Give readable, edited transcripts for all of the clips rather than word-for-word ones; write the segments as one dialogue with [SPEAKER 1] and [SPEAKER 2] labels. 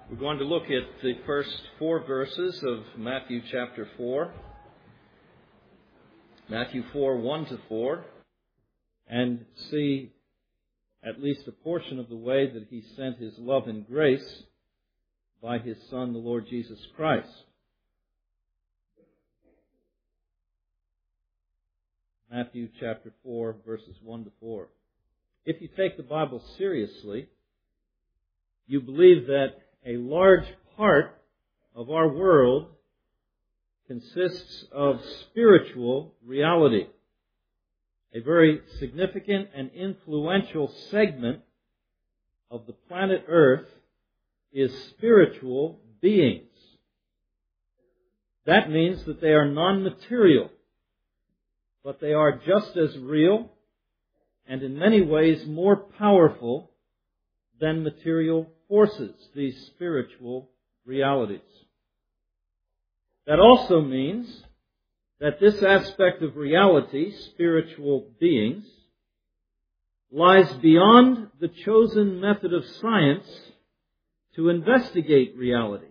[SPEAKER 1] We're going to look at the first 4 verses of Matthew chapter 4. Matthew 4, 1 to 4. And see at least a portion of the way that He sent His love and grace by His Son, the Lord Jesus Christ. Matthew chapter 4, verses 1 to 4. If you take the Bible seriously, you believe that a large part of our world consists of spiritual reality. A very significant and influential segment of the planet Earth is spiritual beings. That means that they are non-material, but they are just as real and in many ways more powerful than material forces, these spiritual realities. That also means that this aspect of reality, spiritual beings, lies beyond the chosen method of science to investigate reality.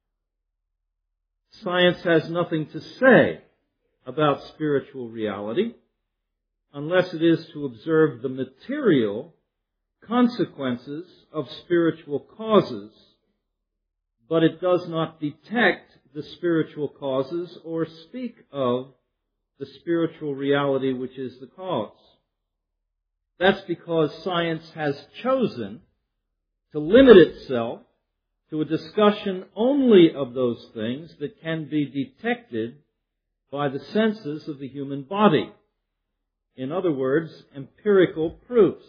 [SPEAKER 1] Science has nothing to say about spiritual reality unless it is to observe the material consequences of spiritual causes, but it does not detect the spiritual causes or speak of the spiritual reality which is the cause. That's because science has chosen to limit itself to a discussion only of those things that can be detected by the senses of the human body. In other words, empirical proofs.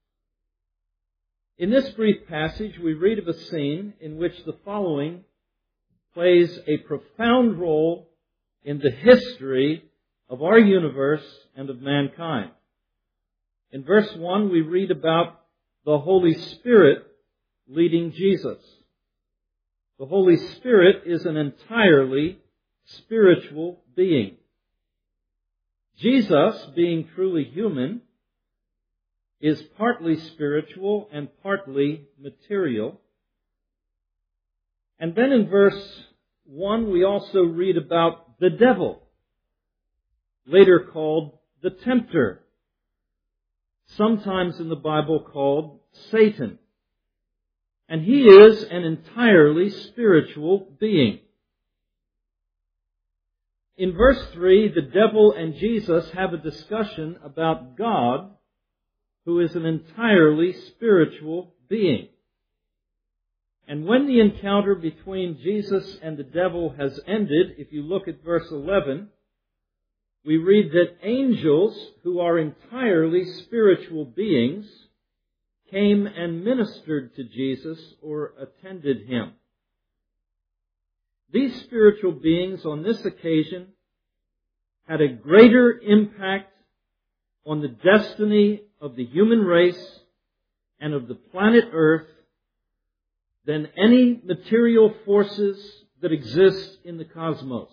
[SPEAKER 1] In this brief passage, we read of a scene in which the following plays a profound role in the history of our universe and of mankind. In verse 1, we read about the Holy Spirit leading Jesus. The Holy Spirit is an entirely spiritual being. Jesus, being truly human, is partly spiritual and partly material. And then in verse 1, we also read about the devil, later called the tempter, sometimes in the Bible called Satan. And he is an entirely spiritual being. In verse 3, the devil and Jesus have a discussion about God, who is an entirely spiritual being. And when the encounter between Jesus and the devil has ended, if you look at verse 11, we read that angels, who are entirely spiritual beings, came and ministered to Jesus or attended Him. These spiritual beings on this occasion had a greater impact on the destiny of the human race and of the planet Earth than any material forces that exist in the cosmos.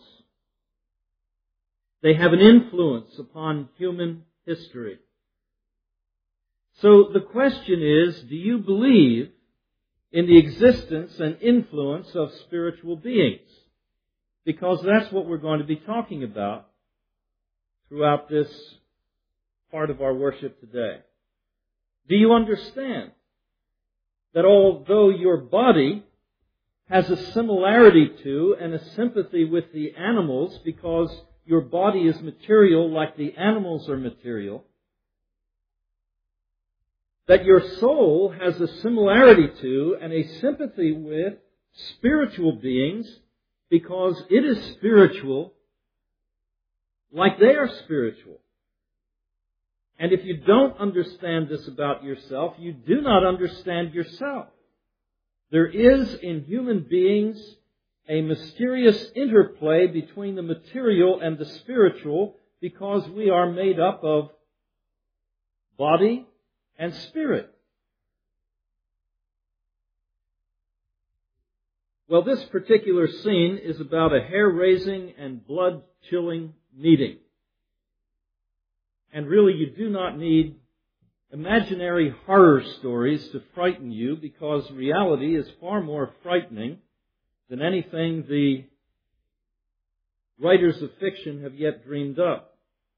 [SPEAKER 1] They have an influence upon human history. So the question is, do you believe in the existence and influence of spiritual beings? Because that's what we're going to be talking about throughout this part of our worship today. Do you understand that although your body has a similarity to and a sympathy with the animals because your body is material like the animals are material, that your soul has a similarity to and a sympathy with spiritual beings because it is spiritual like they are spiritual? And if you don't understand this about yourself, you do not understand yourself. There is in human beings a mysterious interplay between the material and the spiritual because we are made up of body and spirit. Well, this particular scene is about a hair-raising and blood-chilling meeting. And really, you do not need imaginary horror stories to frighten you, because reality is far more frightening than anything the writers of fiction have yet dreamed up.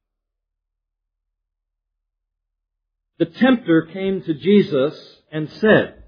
[SPEAKER 1] The tempter came to Jesus and said,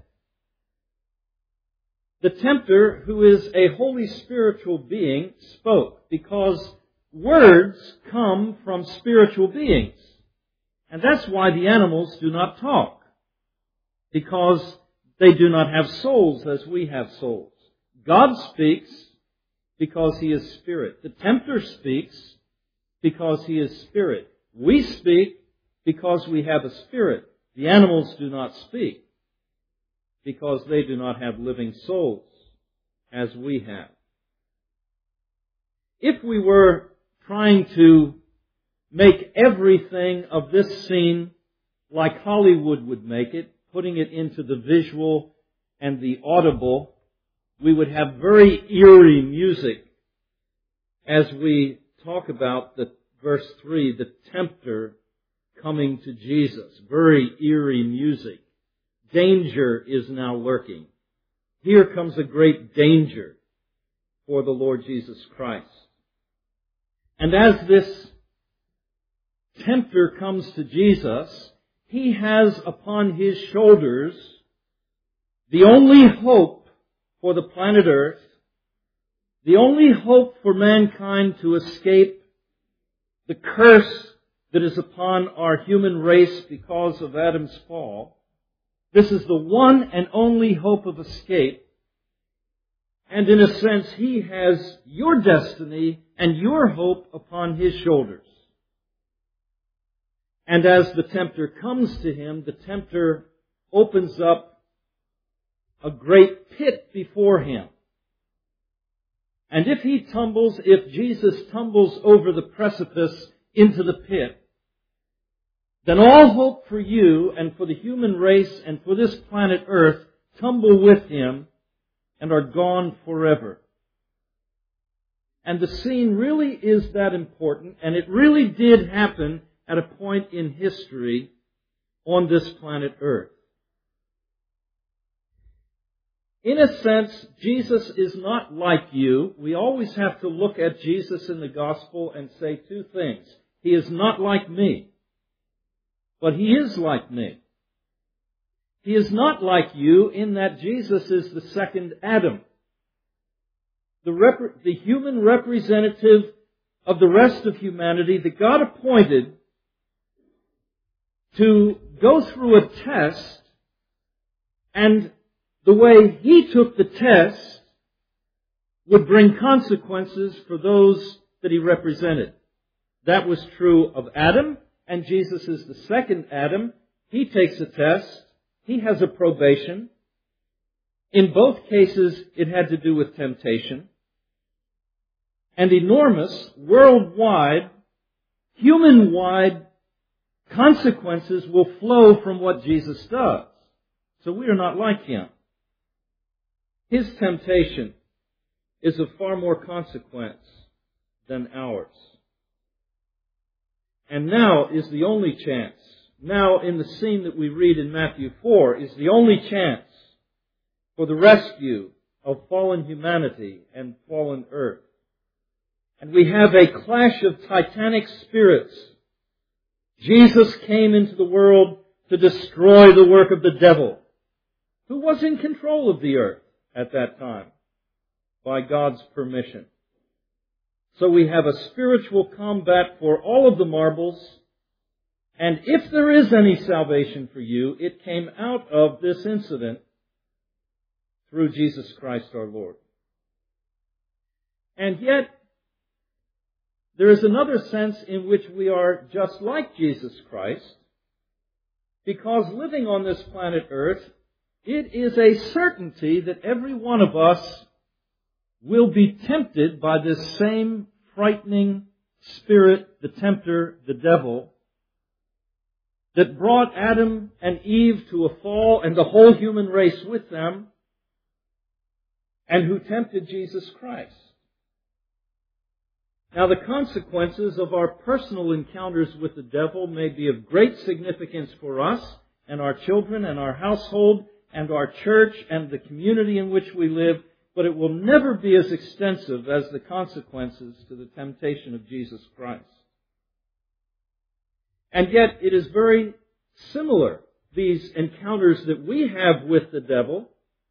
[SPEAKER 1] the tempter, who is a holy spiritual being, spoke, because words come from spiritual beings. And that's why the animals do not talk, because they do not have souls as we have souls. God speaks because He is Spirit. The tempter speaks because he is Spirit. We speak because we have a spirit. The animals do not speak because they do not have living souls as we have. If we were trying to make everything of this scene like Hollywood would make it, putting it into the visual and the audible, we would have very eerie music as we talk about the verse 3, the tempter coming to Jesus. Very eerie music. Danger is now lurking. Here comes a great danger for the Lord Jesus Christ. And as this tempter comes to Jesus, he has upon his shoulders the only hope for the planet Earth, the only hope for mankind to escape the curse that is upon our human race because of Adam's fall. This is the one and only hope of escape. And in a sense, He has your destiny and your hope upon His shoulders. And as the tempter comes to Him, the tempter opens up a great pit before Him. And if Jesus tumbles over the precipice into the pit, then all hope for you and for the human race and for this planet Earth tumble with him and are gone forever. And the scene really is that important, and it really did happen at a point in history on this planet Earth. In a sense, Jesus is not like you. We always have to look at Jesus in the gospel and say two things. He is not like me, but He is like me. He is not like you in that Jesus is the second Adam, the human representative of the rest of humanity that God appointed to go through a test, and the way He took the test would bring consequences for those that He represented. That was true of Adam, and Jesus is the second Adam. He takes a test. He has a probation. In both cases, it had to do with temptation. And enormous, worldwide, human-wide consequences will flow from what Jesus does. So we are not like Him. His temptation is of far more consequence than ours. And now is the only chance. Now, in the scene that we read in Matthew 4, is the only chance for the rescue of fallen humanity and fallen earth. And we have a clash of titanic spirits. Jesus came into the world to destroy the work of the devil, who was in control of the earth at that time by God's permission. So we have a spiritual combat for all of the marbles. And if there is any salvation for you, it came out of this incident through Jesus Christ our Lord. And yet, there is another sense in which we are just like Jesus Christ, because living on this planet Earth, it is a certainty that every one of us will be tempted by this same frightening spirit, the tempter, the devil, that brought Adam and Eve to a fall and the whole human race with them, and who tempted Jesus Christ. Now, the consequences of our personal encounters with the devil may be of great significance for us and our children and our household and our church and the community in which we live, but it will never be as extensive as the consequences to the temptation of Jesus Christ. And yet, it is very similar, these encounters that we have with the devil.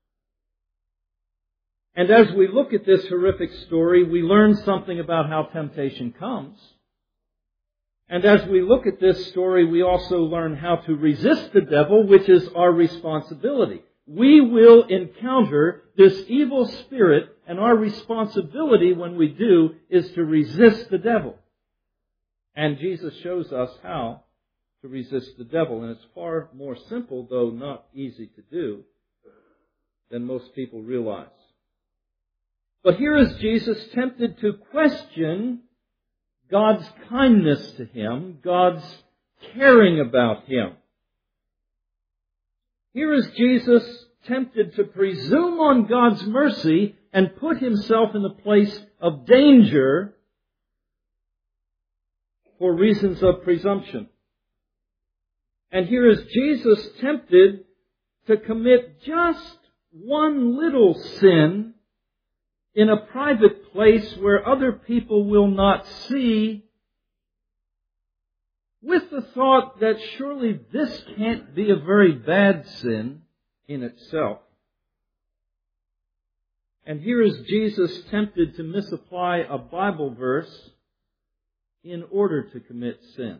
[SPEAKER 1] And as we look at this horrific story, we learn something about how temptation comes. And as we look at this story, we also learn how to resist the devil, which is our responsibility. We will encounter this evil spirit, and our responsibility when we do is to resist the devil. And Jesus shows us how to resist the devil. And it's far more simple, though not easy to do, than most people realize. But here is Jesus tempted to question God's kindness to him, God's caring about him. Here is Jesus tempted to presume on God's mercy and put himself in the place of danger for reasons of presumption. And here is Jesus tempted to commit just one little sin in a private place where other people will not see, with the thought that surely this can't be a very bad sin in itself. And here is Jesus tempted to misapply a Bible verse in order to commit sin.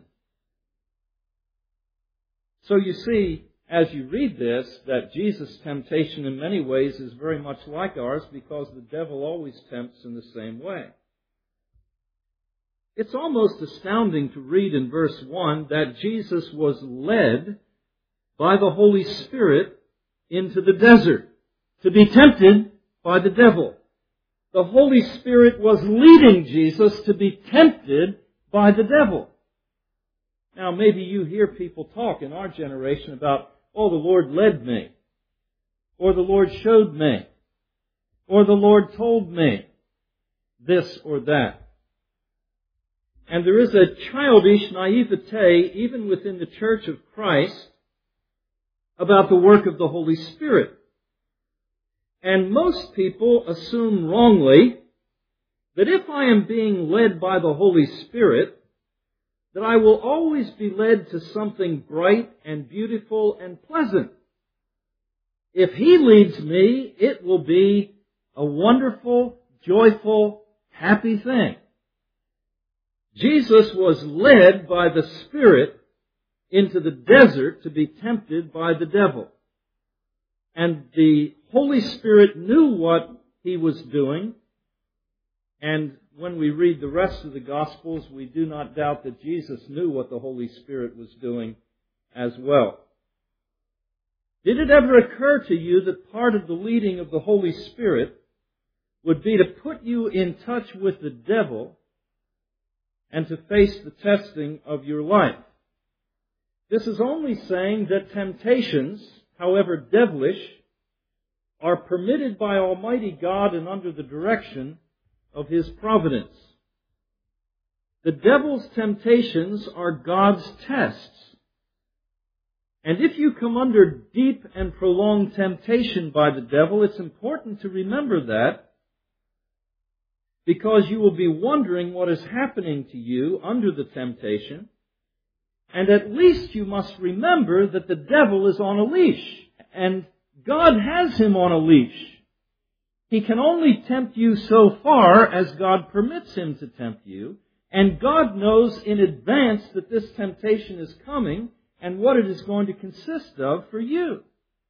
[SPEAKER 1] So you see, as you read this, that Jesus' temptation in many ways is very much like ours, because the devil always tempts in the same way. It's almost astounding to read in verse 1 that Jesus was led by the Holy Spirit into the desert to be tempted by the devil. The Holy Spirit was leading Jesus to be tempted by the devil. Now, maybe you hear people talk in our generation about, oh, the Lord led me, or the Lord showed me, or the Lord told me this or that. And there is a childish naivete, even within the Church of Christ, about the work of the Holy Spirit. And most people assume wrongly that if I am being led by the Holy Spirit, that I will always be led to something bright and beautiful and pleasant. If He leads me, it will be a wonderful, joyful, happy thing. Jesus was led by the Spirit into the desert to be tempted by the devil. And the Holy Spirit knew what He was doing. And when we read the rest of the Gospels, we do not doubt that Jesus knew what the Holy Spirit was doing as well. Did it ever occur to you that part of the leading of the Holy Spirit would be to put you in touch with the devil and to face the testing of your life? This is only saying that temptations, however devilish, are permitted by Almighty God and under the direction of His providence. The devil's temptations are God's tests. And if you come under deep and prolonged temptation by the devil, it's important to remember that, because you will be wondering what is happening to you under the temptation. And at least you must remember that the devil is on a leash, and God has him on a leash. He can only tempt you so far as God permits him to tempt you, and God knows in advance that this temptation is coming and what it is going to consist of for you.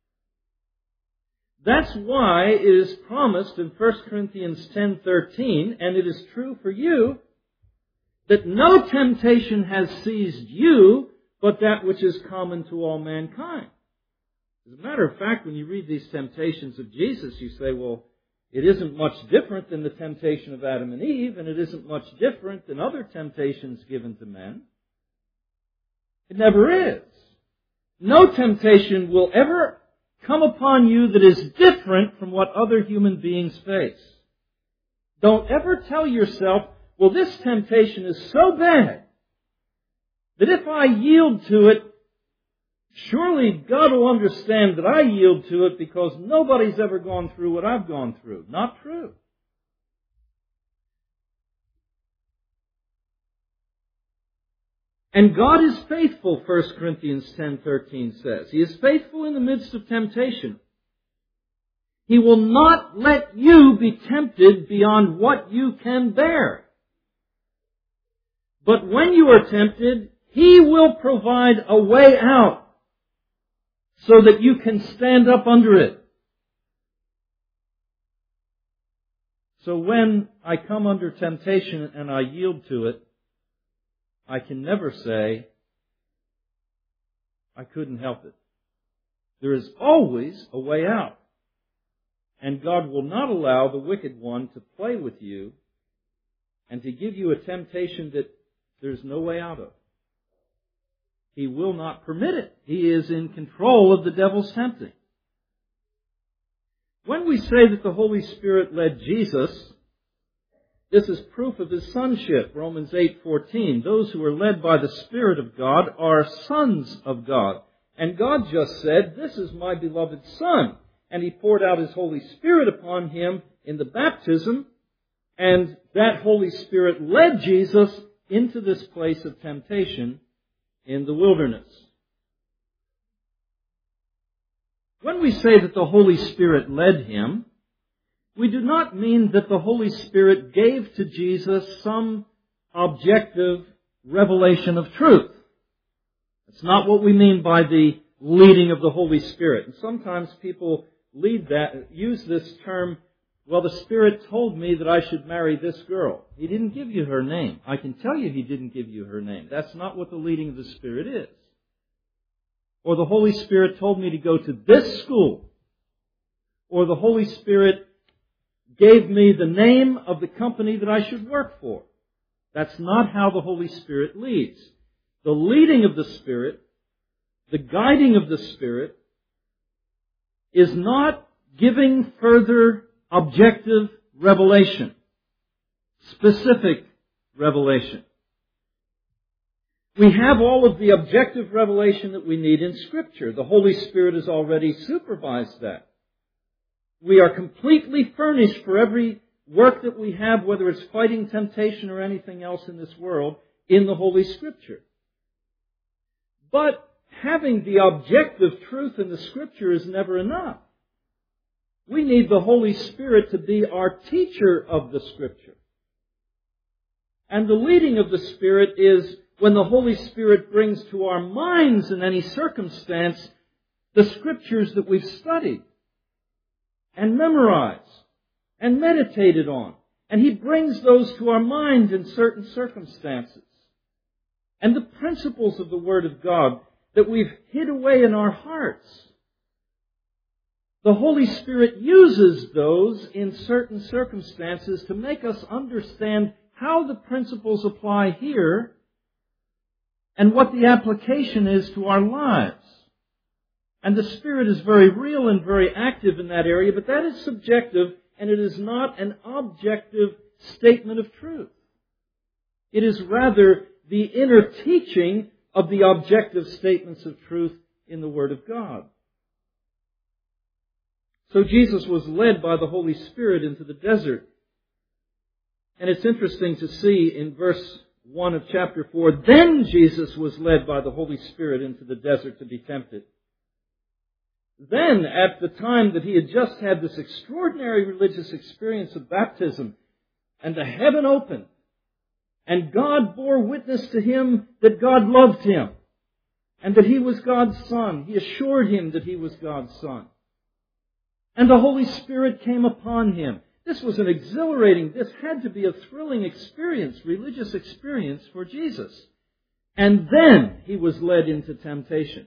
[SPEAKER 1] That's why it is promised in 1 Corinthians 10:13, and it is true for you, that no temptation has seized you but that which is common to all mankind. As a matter of fact, when you read these temptations of Jesus, you say, well, it isn't much different than the temptation of Adam and Eve, and it isn't much different than other temptations given to men. It never is. No temptation will ever come upon you that is different from what other human beings face. Don't ever tell yourself, well, this temptation is so bad that if I yield to it, surely God will understand that I yield to it because nobody's ever gone through what I've gone through. Not true. And God is faithful, 1 Corinthians 10:13 says. He is faithful in the midst of temptation. He will not let you be tempted beyond what you can bear. But when you are tempted, He will provide a way out so that you can stand up under it. So when I come under temptation and I yield to it, I can never say, I couldn't help it. There is always a way out. And God will not allow the wicked one to play with you and to give you a temptation that there's no way out of. He will not permit it. He is in control of the devil's tempting. When we say that the Holy Spirit led Jesus, this is proof of His sonship. Romans 8:14. Those who are led by the Spirit of God are sons of God. And God just said, this is my beloved Son. And He poured out His Holy Spirit upon Him in the baptism. And that Holy Spirit led Jesus into this place of temptation in the wilderness. When we say that the Holy Spirit led Him, we do not mean that the Holy Spirit gave to Jesus some objective revelation of truth. That's not what we mean by the leading of the Holy Spirit. And sometimes people use this term, well, the Spirit told me that I should marry this girl. He didn't give you her name. I can tell you He didn't give you her name. That's not what the leading of the Spirit is. Or the Holy Spirit told me to go to this school. Or the Holy Spirit gave me the name of the company that I should work for. That's not how the Holy Spirit leads. The leading of the Spirit, the guiding of the Spirit, is not giving further objective revelation, specific revelation. We have all of the objective revelation that we need in Scripture. The Holy Spirit has already supervised that. We are completely furnished for every work that we have, whether it's fighting temptation or anything else in this world, in the Holy Scripture. But having the objective truth in the Scripture is never enough. We need the Holy Spirit to be our teacher of the Scripture. And the leading of the Spirit is when the Holy Spirit brings to our minds in any circumstance the Scriptures that we've studied and memorized and meditated on. And He brings those to our mind in certain circumstances. And the principles of the Word of God that we've hid away in our hearts, the Holy Spirit uses those in certain circumstances to make us understand how the principles apply here and what the application is to our lives. And the Spirit is very real and very active in that area, but that is subjective, and it is not an objective statement of truth. It is rather the inner teaching of the objective statements of truth in the Word of God. So Jesus was led by the Holy Spirit into the desert. And it's interesting to see in verse 1 of chapter 4, then Jesus was led by the Holy Spirit into the desert to be tempted. Then, at the time that He had just had this extraordinary religious experience of baptism, and the heaven opened, and God bore witness to Him that God loved Him, and that He was God's Son. He assured Him that He was God's Son. And the Holy Spirit came upon Him. This was an exhilarating, this had to be a thrilling experience, religious experience for Jesus. And then He was led into temptation.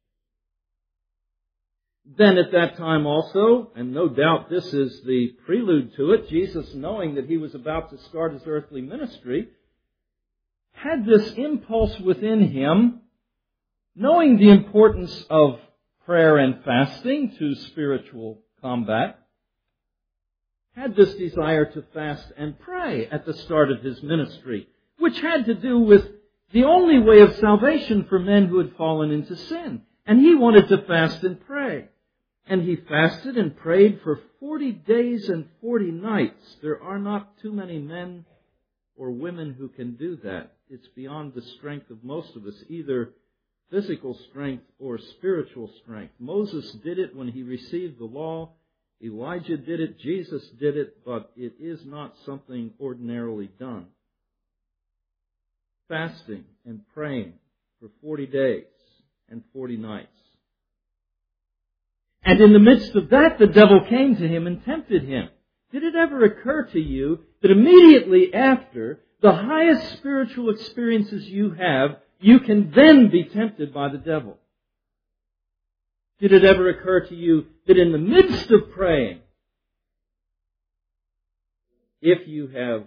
[SPEAKER 1] Then at that time also, and no doubt this is the prelude to it, Jesus, knowing that He was about to start His earthly ministry, had this impulse within Him, knowing the importance of prayer and fasting to spiritual combat, had this desire to fast and pray at the start of his ministry, which had to do with the only way of salvation for men who had fallen into sin. And he wanted to fast and pray. And he fasted and prayed for 40 days and 40 nights. There are not too many men or women who can do that. It's beyond the strength of most of us, either physical strength or spiritual strength. Moses did it when he received the law. Elijah did it. Jesus did it. But it is not something ordinarily done. Fasting and praying for 40 days and 40 nights. And in the midst of that, the devil came to him and tempted him. Did it ever occur to you that immediately after the highest spiritual experiences you have, you can then be tempted by the devil? Did it ever occur to you that in the midst of praying, if you have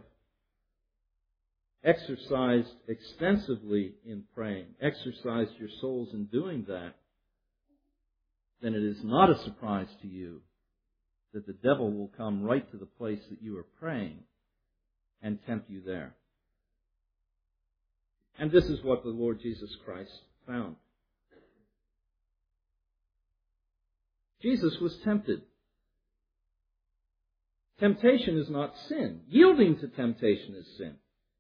[SPEAKER 1] exercised extensively in praying, exercised your souls in doing that, then it is not a surprise to you that the devil will come right to the place that you are praying and tempt you there. And this is what the Lord Jesus Christ found. Jesus was tempted. Temptation is not sin. Yielding to temptation is sin.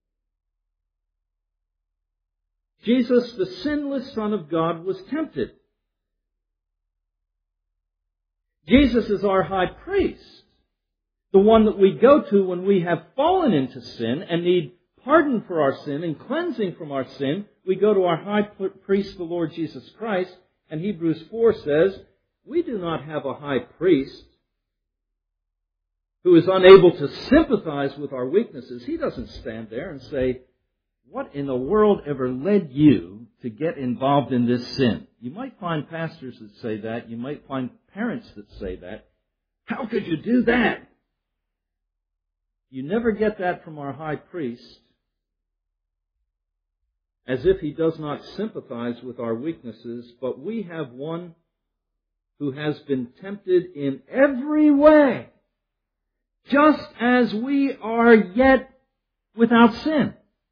[SPEAKER 1] Jesus, the sinless Son of God, was tempted. Jesus is our high priest, the one that we go to when we have fallen into sin and need pardon for our sin and cleansing from our sin. We go to our high priest, the Lord Jesus Christ, and Hebrews 4 says, we do not have a high priest who is unable to sympathize with our weaknesses. He doesn't stand there and say, what in the world ever led you to get involved in this sin? You might find pastors that say that. You might find parents that say that. How could you do that? You never get that from our high priest, as if he does not sympathize with our weaknesses, but we have one who has been tempted in every way, just as we are yet without sin.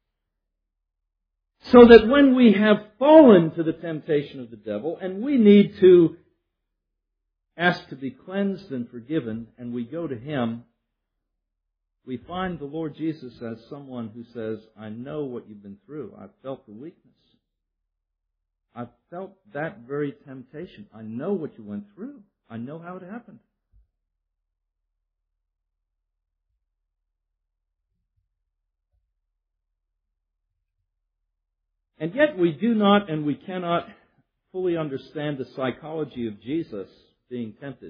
[SPEAKER 1] So that when we have fallen to the temptation of the devil and we need to ask to be cleansed and forgiven, and we go to him, we find the Lord Jesus as someone who says, I know what you've been through. I've felt the weakness. I've felt that very temptation. I know what you went through. I know how it happened. And yet we do not and we cannot fully understand the psychology of Jesus being tempted,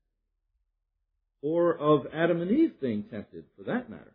[SPEAKER 1] or of Adam and Eve being tempted, for that matter.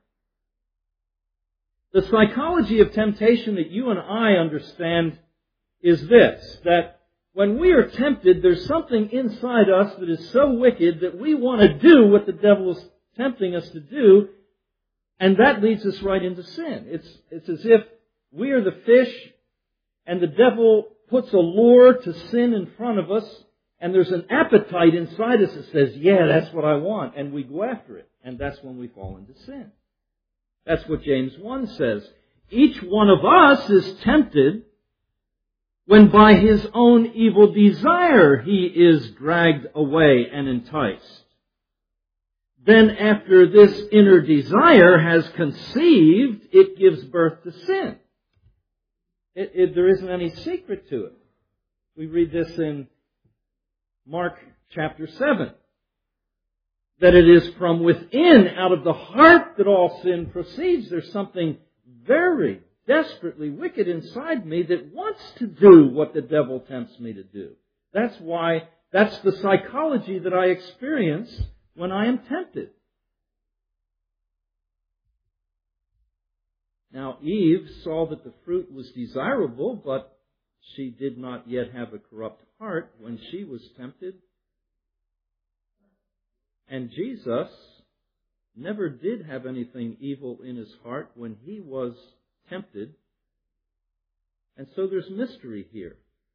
[SPEAKER 1] The psychology of temptation that you and I understand is this, that when we are tempted, there's something inside us that is so wicked that we want to do what the devil is tempting us to do, and that leads us right into sin. It's as if we are the fish, and the devil puts a lure to sin in front of us, and there's an appetite inside us that says, yeah, that's what I want, and we go after it. And that's when we fall into sin. That's what James 1 says. Each one of us is tempted when by his own evil desire he is dragged away and enticed. Then after this inner desire has conceived, it gives birth to sin. There isn't any secret to it. We read this in Mark chapter 7. That it is from within, out of the heart, that all sin proceeds. There's something very desperately wicked inside me that wants to do what the devil tempts me to do. That's the psychology that I experience when I am tempted. Now, Eve saw that the fruit was desirable, but she did not yet have a corrupt heart when she was tempted. And Jesus never did have anything evil in his heart when he was tempted. And so there's mystery here.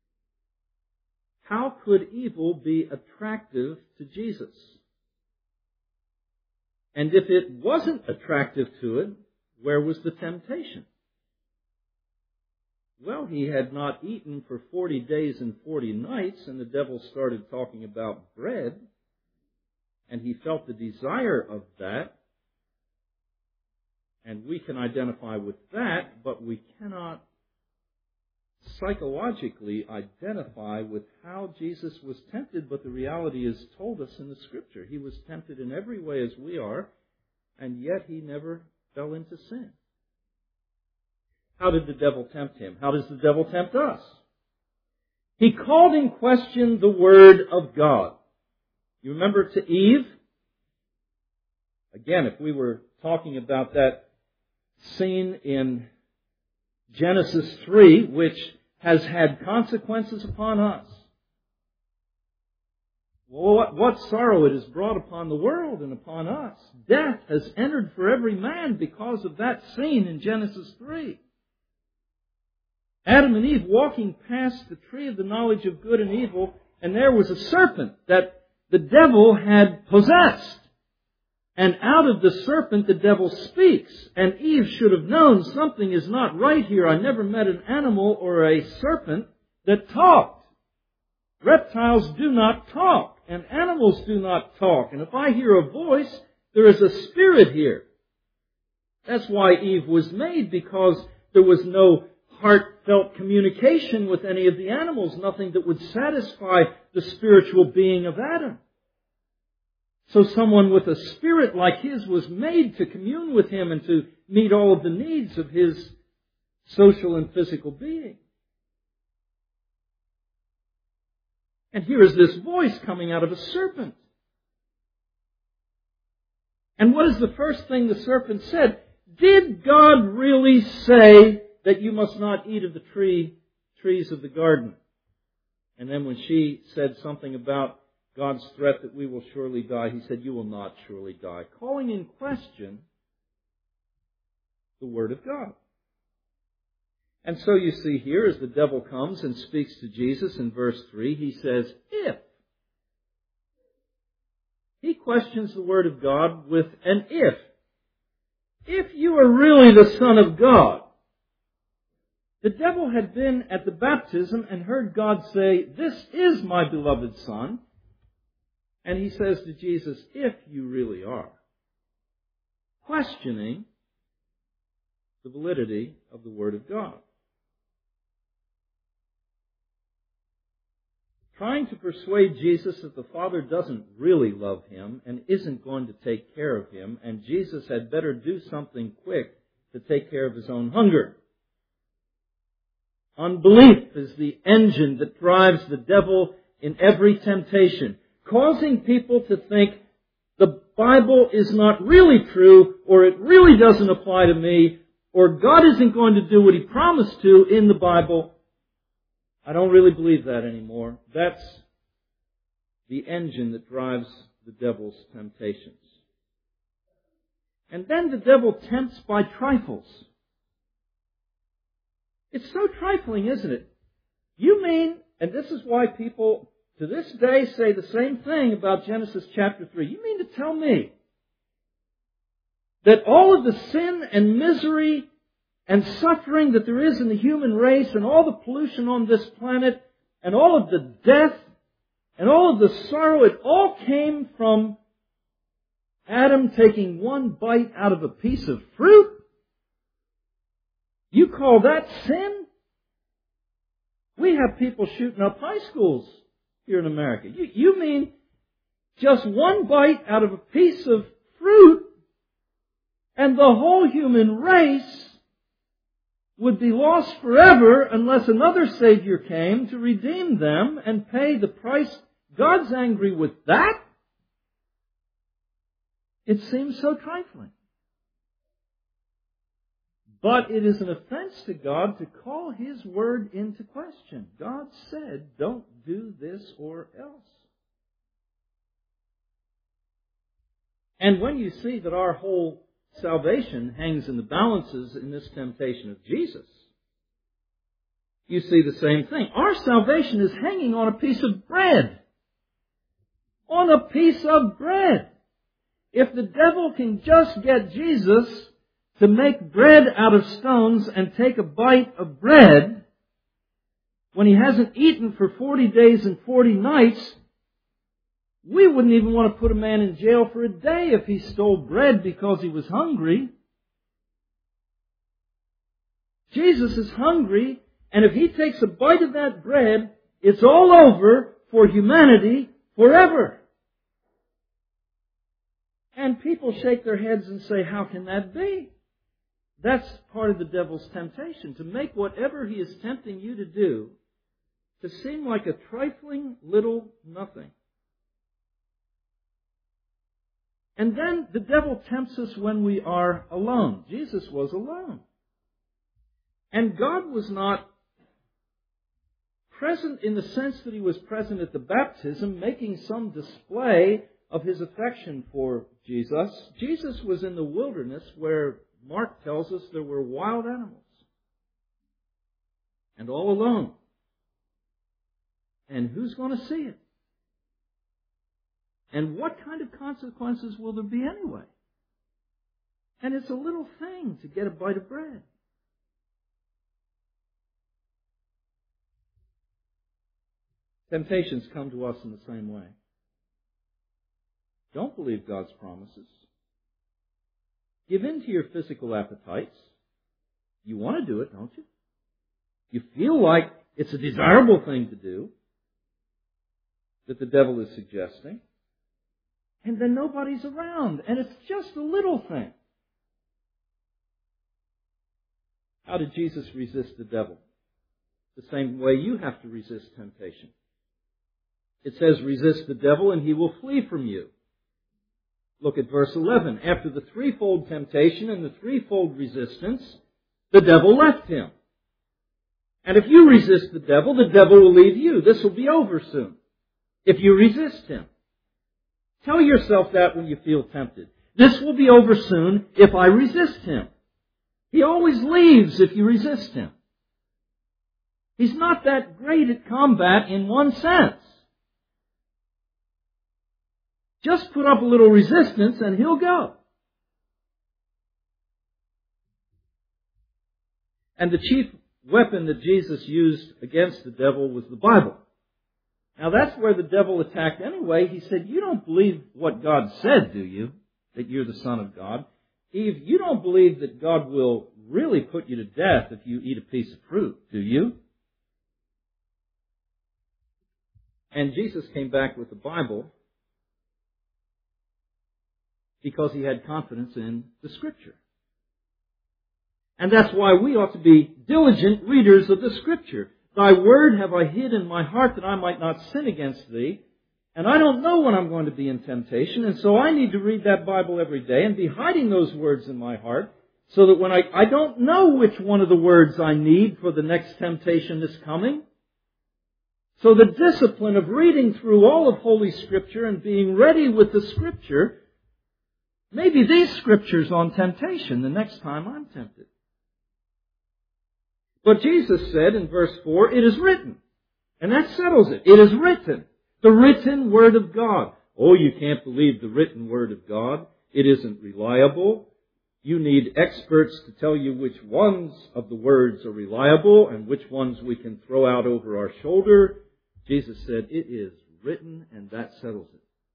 [SPEAKER 1] How could evil be attractive to Jesus? And if it wasn't attractive to it, where was the temptation? Well, he had not eaten for 40 days and 40 nights, and the devil started talking about bread, and he felt the desire of that. And we can identify with that, but we cannot psychologically identify with how Jesus was tempted, but the reality is told us in the Scripture. He was tempted in every way as we are, and yet he never fell into sin. How did the devil tempt him? How does the devil tempt us? He called in question the Word of God. You remember to Eve? Again, if we were talking about that scene in Genesis 3, which has had consequences upon us. Well, what sorrow it has brought upon the world and upon us. Death has entered for every man because of that scene in Genesis 3. Adam and Eve walking past the tree of the knowledge of good and evil, and there was a serpent that the devil had possessed. And out of the serpent the devil speaks. And Eve should have known something is not right here. I never met an animal or a serpent that talked. Reptiles do not talk, and animals do not talk. And if I hear a voice, there is a spirit here. That's why Eve was made, because there was no heartfelt communication with any of the animals, nothing that would satisfy the spiritual being of Adam. So someone with a spirit like his was made to commune with him and to meet all of the needs of his social and physical being. And here is this voice coming out of a serpent. And what is the first thing the serpent said? Did God really say that you must not eat of the trees of the garden? And then when she said something about God's threat that we will surely die, he said, you will not surely die, calling in question the Word of God. And so you see here, as the devil comes and speaks to Jesus in verse 3, he says, if. He questions the Word of God with an if. If you are really the Son of God. The devil had been at the baptism and heard God say, this is my beloved Son. And he says to Jesus, if you really are. Questioning the validity of the Word of God. Trying to persuade Jesus that the Father doesn't really love him and isn't going to take care of him, and Jesus had better do something quick to take care of his own hunger. Unbelief is the engine that drives the devil in every temptation, causing people to think the Bible is not really true, or it really doesn't apply to me, or God isn't going to do what He promised to in the Bible. I don't really believe that anymore. That's the engine that drives the devil's temptations. And then the devil tempts by trifles. It's so trifling, isn't it? You mean, and this is why people to this day say the same thing about Genesis chapter 3. You mean to tell me that all of the sin and misery and suffering that there is in the human race and all the pollution on this planet and all of the death and all of the sorrow, it all came from Adam taking one bite out of a piece of fruit? You call that sin? We have people shooting up high schools here in America. You mean just one bite out of a piece of fruit and the whole human race would be lost forever unless another Savior came to redeem them and pay the price? God's angry with that? It seems so trifling. But it is an offense to God to call His Word into question. God said, don't do this or else. And when you see that our whole salvation hangs in the balances in this temptation of Jesus, you see the same thing. Our salvation is hanging on a piece of bread. On a piece of bread. If the devil can just get Jesus to make bread out of stones and take a bite of bread when he hasn't eaten for 40 days and 40 nights, we wouldn't even want to put a man in jail for a day if he stole bread because he was hungry. Jesus is hungry, and if he takes a bite of that bread, it's all over for humanity forever. And people shake their heads and say, how can that be? That's part of the devil's temptation, to make whatever he is tempting you to do to seem like a trifling little nothing. And then the devil tempts us when we are alone. Jesus was alone. And God was not present in the sense that he was present at the baptism, making some display of his affection for Jesus. Jesus was in the wilderness where Mark tells us there were wild animals. And all alone. And who's going to see it? And what kind of consequences will there be anyway? And it's a little thing to get a bite of bread. Temptations come to us in the same way. Don't believe God's promises. Give in to your physical appetites. You want to do it, don't you? You feel like it's a desirable thing to do that the devil is suggesting. And then nobody's around, and it's just a little thing. How did Jesus resist the devil? The same way you have to resist temptation. It says, resist the devil and he will flee from you. Look at verse 11. After the threefold temptation and the threefold resistance, the devil left him. And if you resist the devil will leave you. This will be over soon. If you resist him. Tell yourself that when you feel tempted. This will be over soon if I resist him. He always leaves if you resist him. He's not that great at combat in one sense. Just put up a little resistance and he'll go. And the chief weapon that Jesus used against the devil was the Bible. Now that's where the devil attacked anyway. He said, you don't believe what God said, do you? That you're the Son of God. Eve, you don't believe that God will really put you to death if you eat a piece of fruit, do you? And Jesus came back with the Bible because he had confidence in the Scripture. And that's why we ought to be diligent readers of the Scripture. Thy word have I hid in my heart that I might not sin against thee. And I don't know when I'm going to be in temptation, and so I need to read that Bible every day and be hiding those words in my heart so that when I don't know which one of the words I need for the next temptation that's coming. So the discipline of reading through all of Holy Scripture and being ready with the Scripture, maybe these Scriptures on temptation the next time I'm tempted. But Jesus said in verse 4, it is written. And that settles it. It is written. The written Word of God. Oh, you can't believe the written Word of God. It isn't reliable. You need experts to tell you which ones of the words are reliable and which ones we can throw out over our shoulder. Jesus said, it is written, and that settles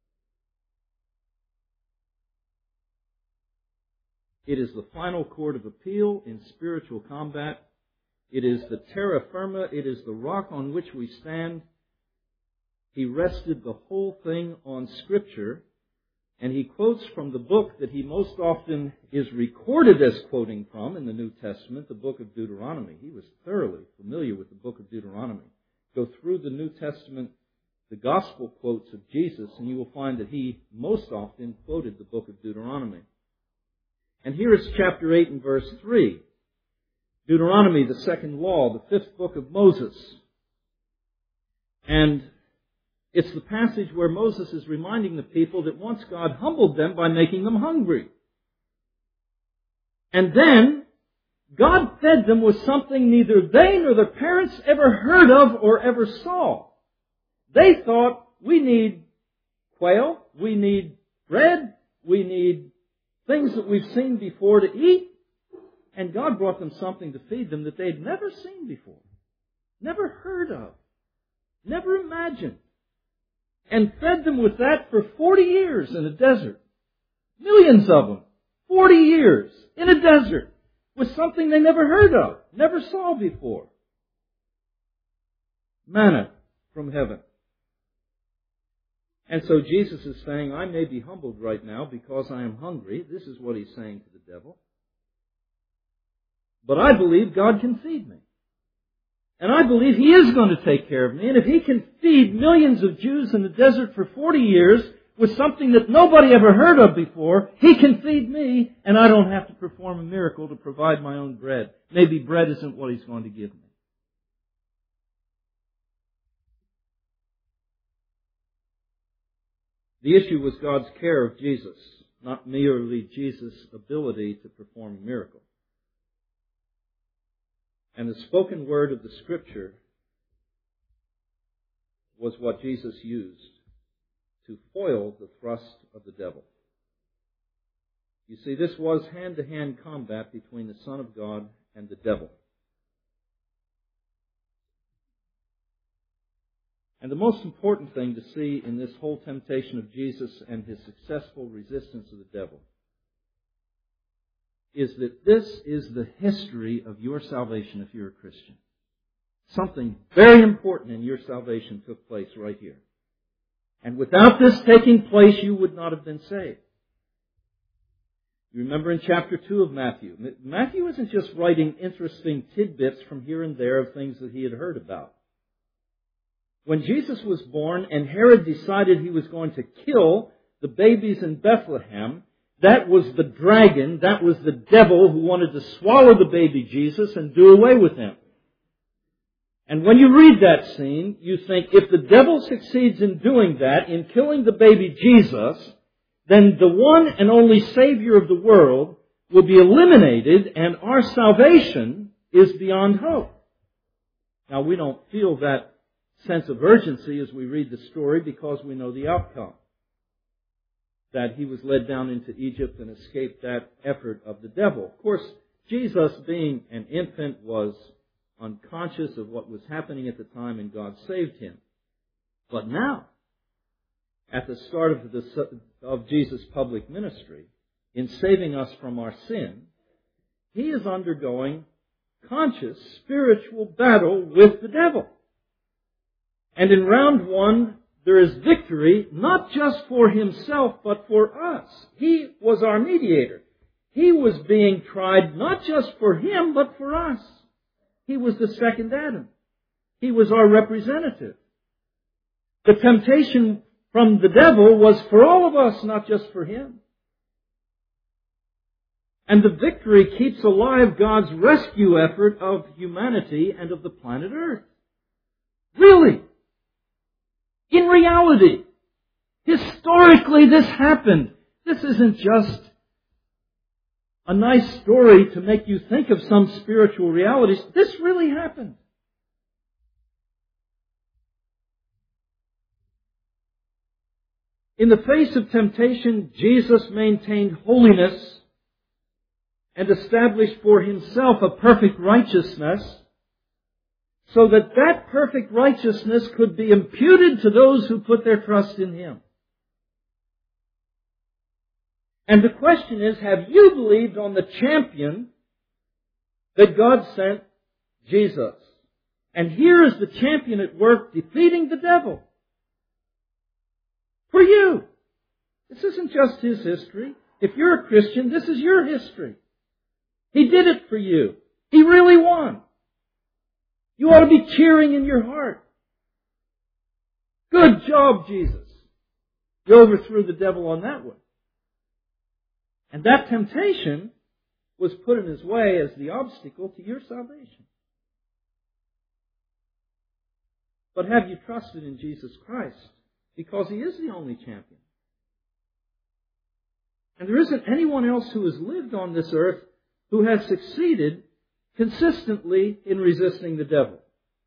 [SPEAKER 1] it. It is the final court of appeal in spiritual combat. It is the terra firma. It is the rock on which we stand. He rested the whole thing on Scripture, and he quotes from the book that he most often is recorded as quoting from in the New Testament, the book of Deuteronomy. He was thoroughly familiar with the book of Deuteronomy. Go through the New Testament, the gospel quotes of Jesus, and you will find that he most often quoted the book of Deuteronomy. And here is chapter 8 and verse 3. Deuteronomy, the second law, the fifth book of Moses. And it's the passage where Moses is reminding the people that once God humbled them by making them hungry. And then God fed them with something neither they nor their parents ever heard of or ever saw. They thought, we need quail, we need bread, We need things that we've seen before to eat. And God brought them something to feed them that they'd never seen before, never heard of, never imagined. And fed them with that for 40 years in a desert. Millions of them. 40 years in a desert with something they never heard of, never saw before. Manna from heaven. And so Jesus is saying, I may be humbled right now because I am hungry. This is what he's saying to the devil. But I believe God can feed me. And I believe He is going to take care of me. And if He can feed millions of Jews in the desert for 40 years with something that nobody ever heard of before, He can feed me, and I don't have to perform a miracle to provide my own bread. Maybe bread isn't what He's going to give me. The issue was God's care of Jesus, not merely Jesus' ability to perform a miracle. And the spoken word of the Scripture was what Jesus used to foil the thrust of the devil. You see, this was hand-to-hand combat between the Son of God and the devil. And the most important thing to see in this whole temptation of Jesus and His successful resistance of the devil is that this is the history of your salvation if you're a Christian. Something very important in your salvation took place right here. And without this taking place, you would not have been saved. You remember in chapter 2 of Matthew. Matthew isn't just writing interesting tidbits from here and there of things that he had heard about. When Jesus was born and Herod decided he was going to kill the babies in Bethlehem, that was the dragon, that was the devil who wanted to swallow the baby Jesus and do away with him. And when you read that scene, you think, if the devil succeeds in doing that, in killing the baby Jesus, then the one and only Savior of the world will be eliminated and our salvation is beyond hope. Now, we don't feel that sense of urgency as we read the story because we know the outcome. That he was led down into Egypt and escaped that effort of the devil. Of course, Jesus, being an infant, was unconscious of what was happening at the time, and God saved him. But now, at the start of Jesus' public ministry, in saving us from our sin, He is undergoing conscious spiritual battle with the devil. And in round 1, there is victory, not just for Himself, but for us. He was our mediator. He was being tried not just for Him, but for us. He was the second Adam. He was our representative. The temptation from the devil was for all of us, not just for Him. And the victory keeps alive God's rescue effort of humanity and of the planet Earth. Really. In reality. Historically, this happened. This isn't just a nice story to make you think of some spiritual realities. This really happened. In the face of temptation, Jesus maintained holiness and established for Himself a perfect righteousness so that that perfect righteousness could be imputed to those who put their trust in Him. And the question is, have you believed on the champion that God sent, Jesus? And here is the champion at work defeating the devil. For you. This isn't just his history. If you're a Christian, this is your history. He did it for you. He really won. You ought to be cheering in your heart. Good job, Jesus. You overthrew the devil on that one. And that temptation was put in His way as the obstacle to your salvation. But have you trusted in Jesus Christ? Because He is the only champion. And there isn't anyone else who has lived on this earth who has succeeded consistently in resisting the devil.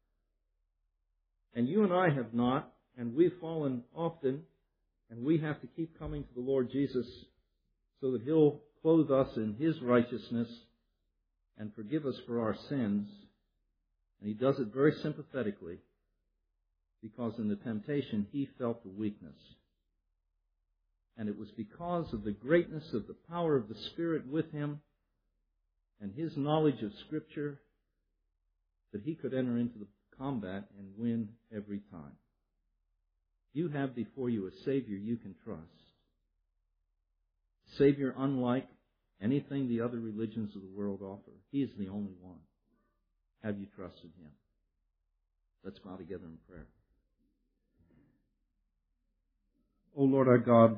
[SPEAKER 1] And you and I have not, and we've fallen often, and we have to keep coming to the Lord Jesus so that He'll clothe us in His righteousness and forgive us for our sins. And He does it very sympathetically, because in the temptation He felt the weakness. And it was because of the greatness of the power of the Spirit with Him and His knowledge of Scripture that He could enter into the combat and win every time. You have before you a Savior you can trust. A Savior unlike anything the other religions of the world offer. He is the only one. Have you trusted Him? Let's bow together in prayer. O Lord our God,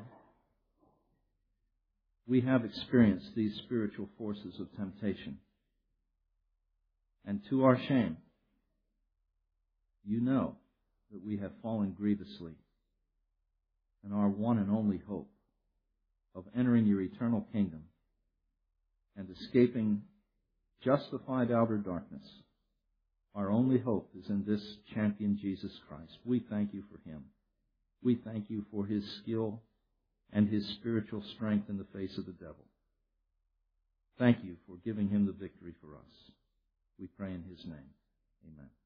[SPEAKER 1] we have experienced these spiritual forces of temptation. And to our shame, you know that we have fallen grievously, and our one and only hope of entering your eternal kingdom and escaping justified outer darkness, our only hope is in this champion Jesus Christ. We thank you for Him. We thank you for His skill and His spiritual strength in the face of the devil. Thank you for giving Him the victory for us. We pray in His name. Amen.